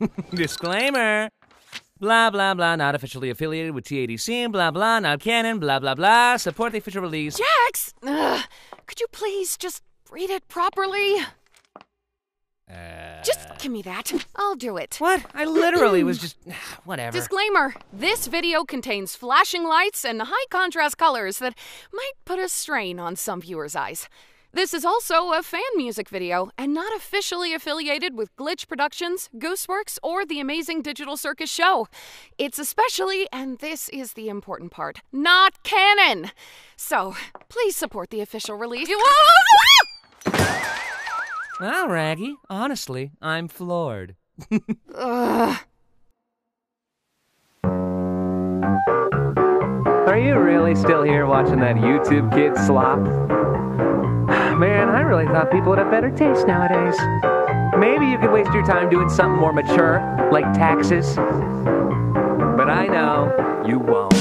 Disclaimer. Blah, blah, blah, not officially affiliated with TADC, blah, blah, not canon, blah, blah, blah. Support the official release. Jax! Could you please just read it properly? Just give me that. I'll do it. What? I literally was just... whatever. Disclaimer. This video contains flashing lights and high-contrast colors that might put a strain on some viewers' eyes. This is also a fan music video and not officially affiliated with Glitch Productions, Gooseworks, or the Amazing Digital Circus show. It's especially, and this is the important part, not canon. So, please support the official release. Well, Raggy, honestly, I'm floored. Are you really still here watching that YouTube kid slop? Man, I really thought people would have better taste nowadays. Maybe you could waste your time doing something more mature, like taxes. But I know you won't.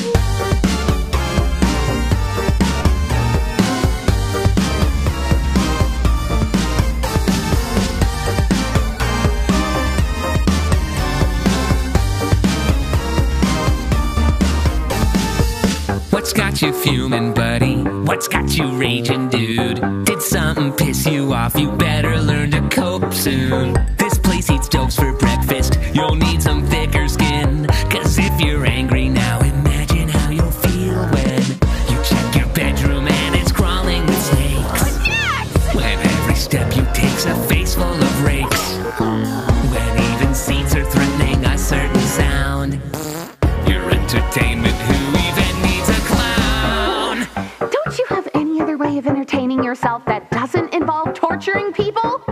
What's got you fuming, buddy? What's got you raging, dude? Did something piss you off? You better learn to cope soon. This place eats jokes for breakfast. You'll need some thicker skin. Cause if you're angry now, imagine how you'll feel when you check your bedroom and it's crawling with snakes. When every step you take's a face full of rakes. When even seats are threatening a certain sound. Your entertainment, who even needs a clown? Don't you have any other way of entertaining yourself that doesn't involve torturing people?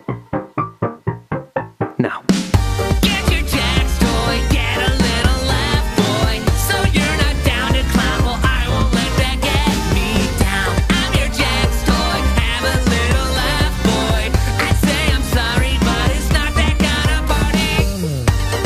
No. Get your Jax toy, get a little laugh, boy. So you're not down to clown, well I won't let that get me down. I'm your Jax toy, have a little laugh, boy. I'd say I'm sorry, but it's not that kind of party.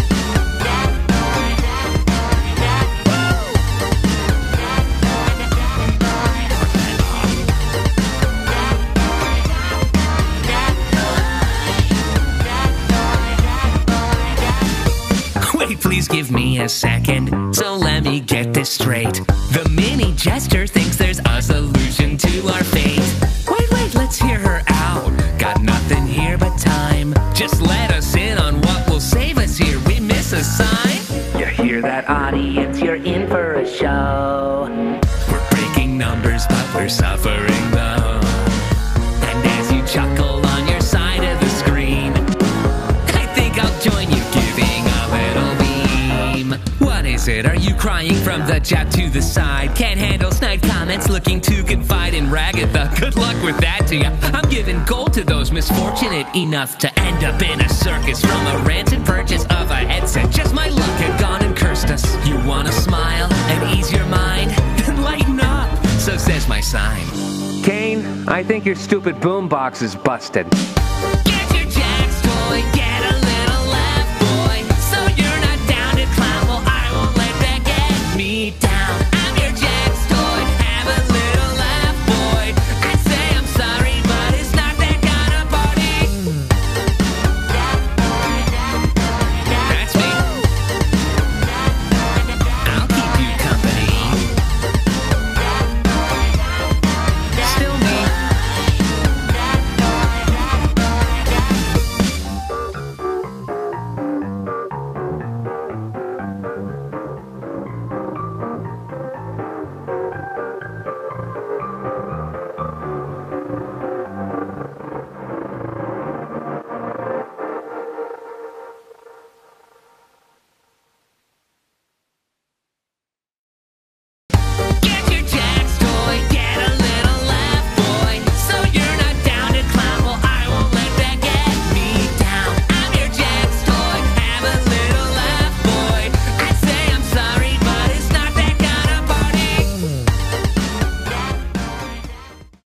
Wait, please give me a second. So let me get this straight. The mini jester thinks there's a solution to our fate. Wait, let's hear her out. Got nothing here but time. Just let us in on what will save us here. We miss a sign. You hear that, audience? You're in for a show. We're breaking numbers, but we're suffering though. And as you chuckle on your side of the screen, I think I'll join you giving a little beam. What is it? Are you crying from the jab to the side? Can't handle snide comments, looking to confide in Ragatha. Good luck with that to ya. I'm giving gold to those misfortunate enough to end up in a circus from a rancid purchase of a headset. Just my luck had gone and cursed us. You wanna smile and ease your mind? Then lighten up, so says my sign. Kane, I think your stupid boombox is busted.